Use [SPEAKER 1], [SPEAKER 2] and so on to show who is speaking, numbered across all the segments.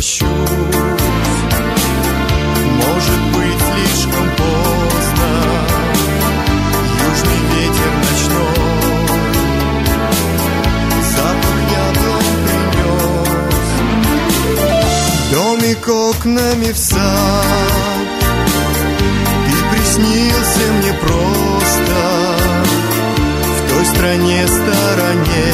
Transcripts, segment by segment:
[SPEAKER 1] возвращусь. Может быть, слишком поздно. Южный ветер ночной запах яблонь принес. Домик окнами в сад, ты приснился мне просто в той стране стороне,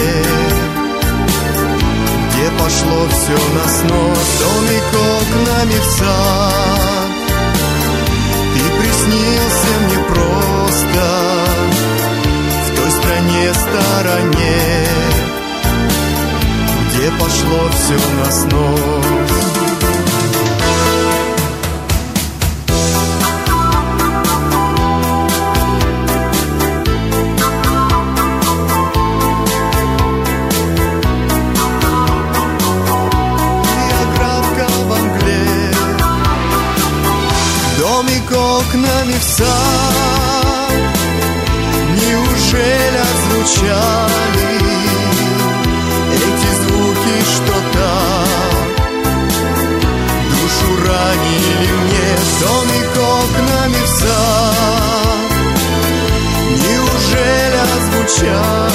[SPEAKER 1] где пошло все на снос. Домик окнами в сад, ты приснился мне просто в той стране стороне, где пошло все на снос. Окнами в сад, неужели отзвучали эти звуки, что так душу ранили мне? Домик окнами в сад, неужели отзвучали